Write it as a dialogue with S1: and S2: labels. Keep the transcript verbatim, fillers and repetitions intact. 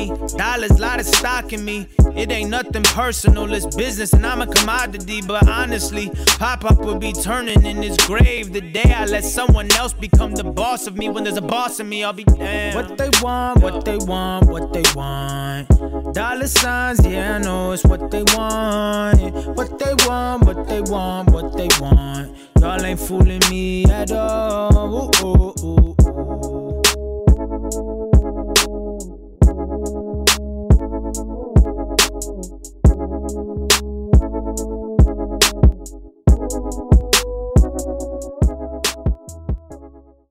S1: me. Dollars, lot of stock in me. It ain't nothing personal, it's business and I'm a commodity. But honestly, Pop-Up will be turning in his grave the day I let someone else become the boss of me. When there's a boss in me, I'll be damned. What they want, what they want, what they want. Dollar signs, yeah, I know it's what they want. What they want, what they want, what they want. Y'all ain't fooling me at all.